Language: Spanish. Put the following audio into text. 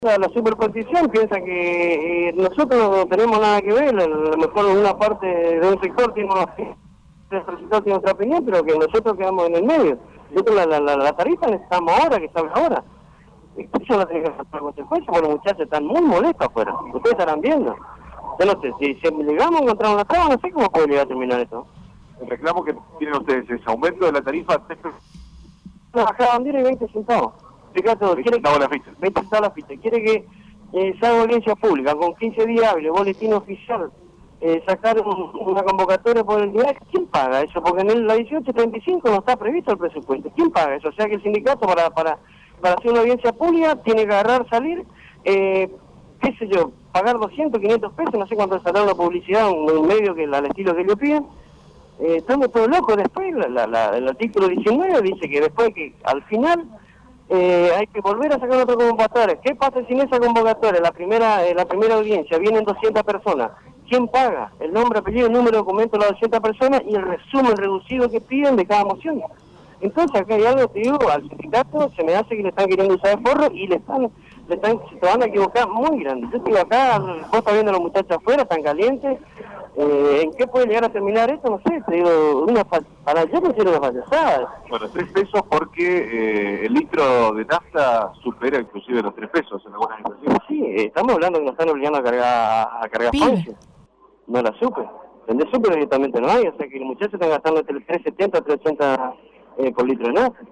La superposición piensa que nosotros no tenemos nada que ver, a lo mejor una parte de un sector tiene otra opinión, pero que nosotros quedamos en el medio. Nosotros la tarifa necesitamos ahora, que salga ahora. Eso no tiene que ser consecuencia, porque los muchachos están muy molestos afuera. Ustedes estarán viendo. Yo no sé, si llegamos a encontrar una traba, no sé cómo puede llegar a terminar esto. El reclamo que tienen ustedes es aumento de la tarifa a 3 pesos. Una bajada bandera y 20 centavos. Fíjate, quiere que, la ficha. 20 centavos la ficha. Quiere que se haga audiencia pública con 15 días hábiles, boletín oficial, sacar una convocatoria por el día. ¿Quién paga eso? Porque en la 1835 no está previsto el presupuesto. ¿Quién paga eso? O sea que el sindicato para hacer una audiencia pública tiene que agarrar, salir, qué sé yo, pagar 200, 500 pesos, no sé cuánto saldrá una publicidad, un medio que al estilo que ellos piden. Estamos todos locos. Después el artículo 19 dice que después que al final hay que volver a sacar otra convocatoria. ¿Qué pasa si en esa convocatoria, la primera audiencia, vienen 200 personas? ¿Quién paga? El nombre, apellido, el número de documento de las 200 personas y el resumen reducido que piden de cada moción. Entonces acá hay algo, te digo, al sindicato se me hace que le están queriendo usar de forro y se van a equivocar muy grande. Yo estoy acá, vos estás viendo a los muchachos afuera, están calientes. ¿En qué puede llegar a terminar esto? No sé, te digo, para yo considero una payasada. Bueno, 3 pesos porque el litro de nafta supera inclusive los 3 pesos en algunas estaciones. Sí, estamos hablando que nos están obligando a cargar Ponce. No la supe. Vender supe directamente no hay, o sea que los muchachos están gastando entre 3.70 y 3.80 por litro de nafta.